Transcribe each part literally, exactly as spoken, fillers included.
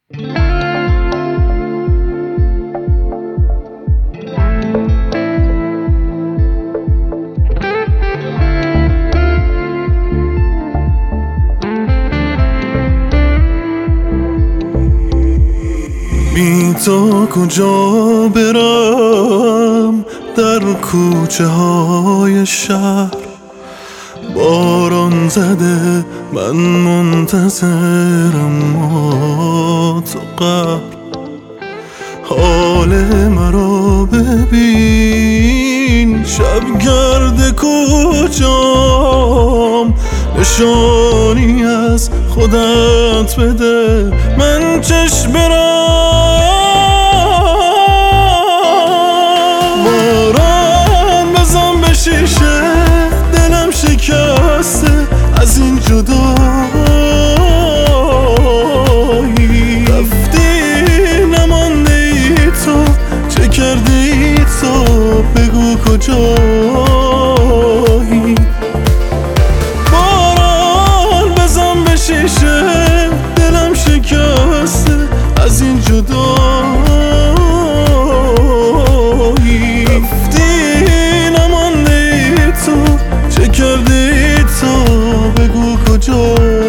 بی تو کجا برم در کوچه های شهر، باران زده من منتظرم ما تو قهر. حال مرا ببین شبگرد کوچام، نشانی از خودت بده من چشم برم. باران بزن به شیشه دلم شکسته از این جدایی، رفتی نمانده ای تو، چه کرده ای تو بگو کجایی. باران بزن به شیشه دلم شکسته از این جدایی، رفتی نمانده ای تو، چه کرده ای تو بگو کجایی.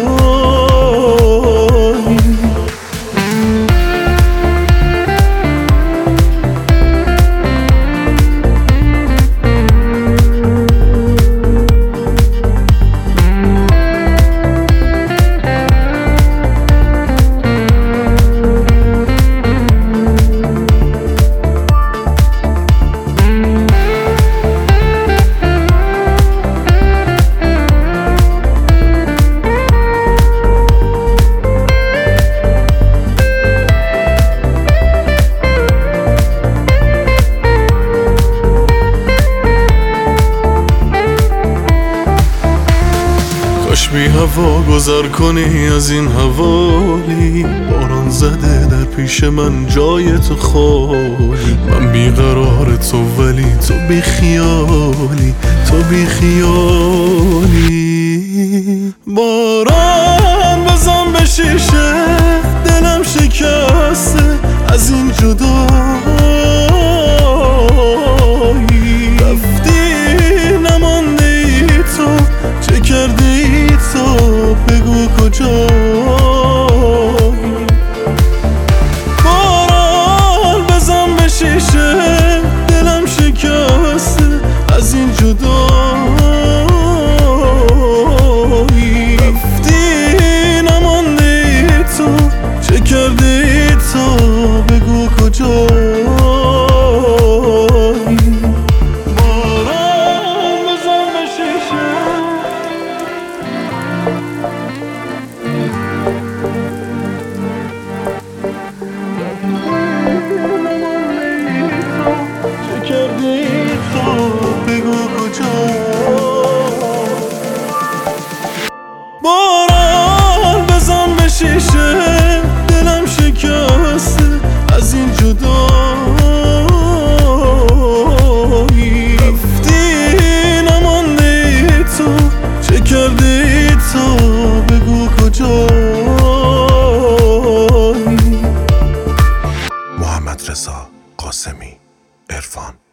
بی هوا گذر کنی از این حوالی، باران زده در پیش من جای تو خالی. من بیقرار تو ولی تو بی خیالی، تو بی خیالی. باران بزن به شیشه دلم شکسته از این جدایی، رفتی نمانده ای تو، چه کرده ای تو بگو کجایی. باران بزن به شیشه دلم شکسته از این جدایی، رفتی نمانده ای تو، چه کرده ای تو بگو کجایی. باران بزن به شیشه چه کردی تو بگو کجا. باران بزن به شیشه دلم شکسته از این جدایی، رفتی نمانده ای تو، چه کردی تو بگو کجایی. محمد رضا قاسمی، عرفان.